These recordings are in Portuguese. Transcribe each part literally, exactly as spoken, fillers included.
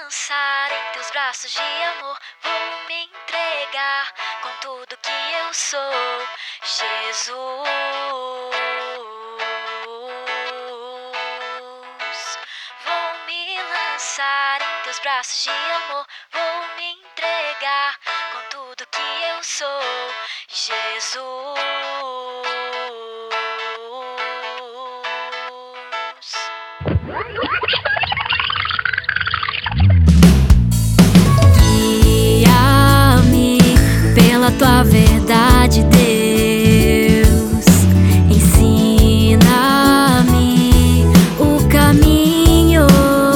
lançar em teus braços de amor, vou me entregar com tudo que eu sou, Jesus. Vou me lançar em teus braços de amor, vou me entregar com tudo que eu sou, Jesus. Guia-me pela tua verdade, Deus. Ensina-me o caminho.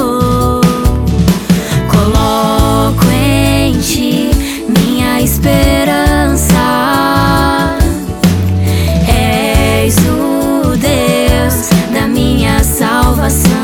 Coloco em ti minha esperança. És o Deus da minha salvação.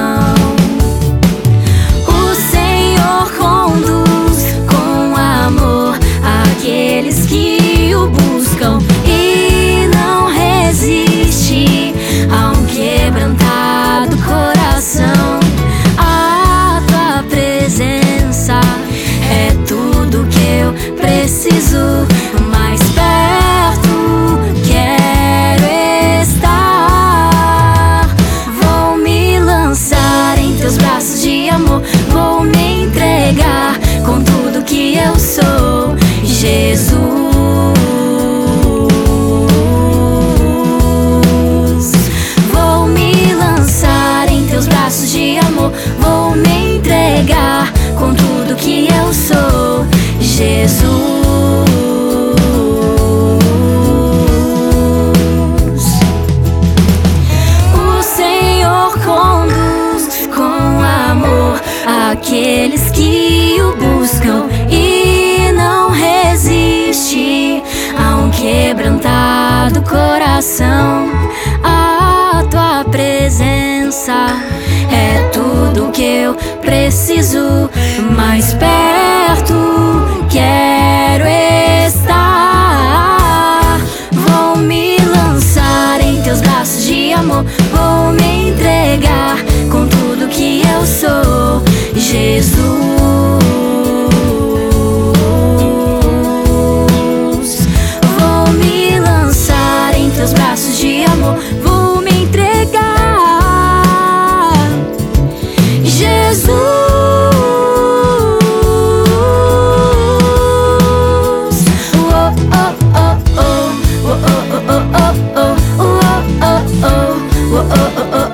Aqueles que o buscam e não resiste a um quebrantado coração. A tua presença é tudo que eu preciso. Mais perto quero estar. Vou me lançar em teus braços de amor, vou me entregar com tudo que eu sou, Jesus. Vou me lançar em teus braços de amor, vou me entregar com tudo que eu sou, Jesus. O Senhor conduz com amor aqueles que o buscam e não resiste a um quebrantado coração. A tua presença é tudo que eu preciso. Mais perto quero estar. Vou me lançar em teus braços de amor, vou me entregar com tudo que eu sou, Jesus. Vou me lançar em teus braços de amor, vou me entregar, Jesus. Oh, oh, oh, oh, oh, oh, oh, oh, oh, oh, oh, oh, oh, oh, oh.